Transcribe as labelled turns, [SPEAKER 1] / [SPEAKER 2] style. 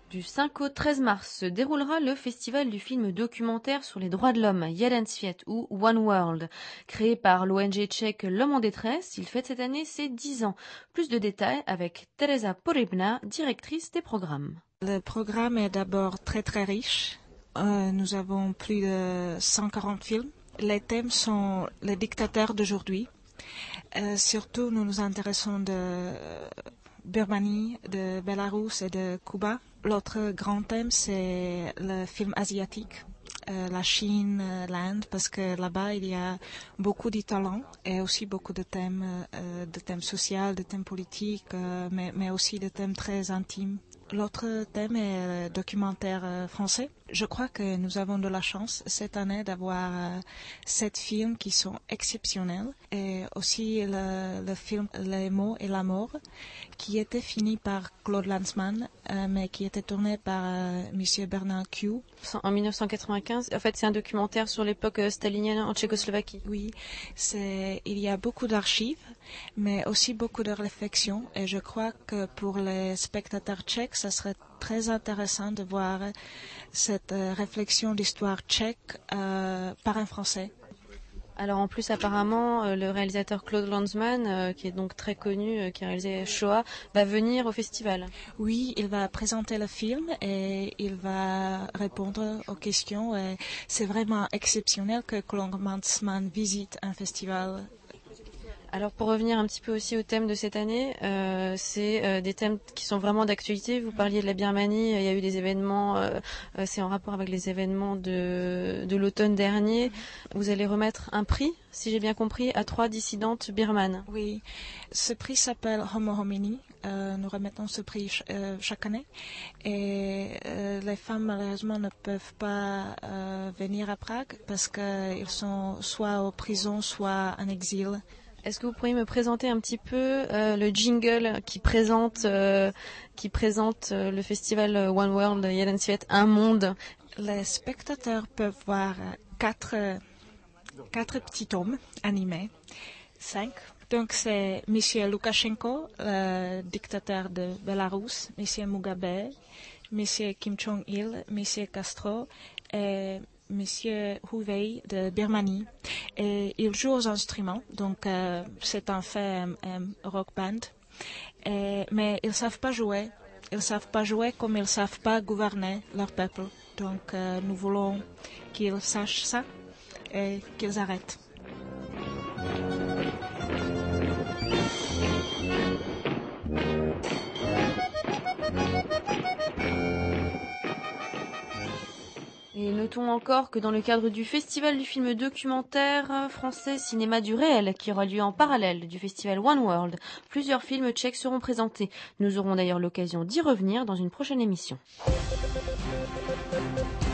[SPEAKER 1] Du 5 au 13 mars se déroulera le festival du film documentaire sur les droits de l'homme, Jeden Sviet ou One World. Créé par l'ONG tchèque L'Homme en détresse, il fête cette année ses 10 ans. Plus de détails avec Teresa Poribna, directrice des programmes.
[SPEAKER 2] Le programme est d'abord très très riche. Nous avons plus de 140 films. Les thèmes sont les dictateurs d'aujourd'hui. Surtout, nous nous intéressons de Birmanie, de Belarus et de Cuba. L'autre grand thème, c'est le film asiatique, la Chine, l'Inde, parce que là-bas, il y a beaucoup de talents et aussi beaucoup de thèmes sociaux, de thèmes politiques, mais aussi de thèmes très intimes. L'autre thème est le documentaire français. Je crois que nous avons de la chance cette année d'avoir 7 films qui sont exceptionnels et aussi le film Les mots et la mort qui était fini par Claude Lanzmann mais qui était tourné par Monsieur Bernard Q.
[SPEAKER 1] En 1995, en fait c'est un documentaire sur l'époque stalinienne en Tchécoslovaquie.
[SPEAKER 2] Oui, il y a beaucoup d'archives mais aussi beaucoup de réflexions et je crois que pour les spectateurs tchèques, ça serait très intéressant de voir cette réflexion d'histoire tchèque par un Français.
[SPEAKER 1] Alors en plus apparemment le réalisateur Claude Lanzmann, qui est donc très connu, qui a réalisé Shoah, va venir au festival.
[SPEAKER 2] Oui, il va présenter le film et il va répondre aux questions. Et c'est vraiment exceptionnel que Claude Lanzmann visite un festival.
[SPEAKER 1] Alors pour revenir un petit peu aussi au thème de cette année, c'est des thèmes qui sont vraiment d'actualité. Vous parliez de la Birmanie, il y a eu des événements, c'est en rapport avec les événements de l'automne dernier. Vous allez remettre un prix, si j'ai bien compris, à 3 dissidentes birmanes.
[SPEAKER 2] Oui, ce prix s'appelle Homo Homini. Nous remettons ce prix chaque année et les femmes malheureusement ne peuvent pas venir à Prague parce qu'ils sont soit en prison, soit en exil.
[SPEAKER 1] Est-ce que vous pourriez me présenter un petit peu le jingle qui présente le festival One World Jeden Sviet, un monde?
[SPEAKER 2] Les spectateurs peuvent voir quatre petits tomes animés, 5. Donc c'est M. Loukachenko, le dictateur de Belarus, M. Mugabe, M. Kim Jong-il, M. Castro et Monsieur Hu de Birmanie et il joue aux instruments, donc c'est en fait un rock band, mais ils savent pas jouer. Ils savent pas jouer comme ils savent pas gouverner leur peuple. Donc nous voulons qu'ils sachent ça et qu'ils arrêtent.
[SPEAKER 1] Et notons encore que dans le cadre du festival du film documentaire français Cinéma du réel, qui aura lieu en parallèle du festival One World, plusieurs films tchèques seront présentés. Nous aurons d'ailleurs l'occasion d'y revenir dans une prochaine émission.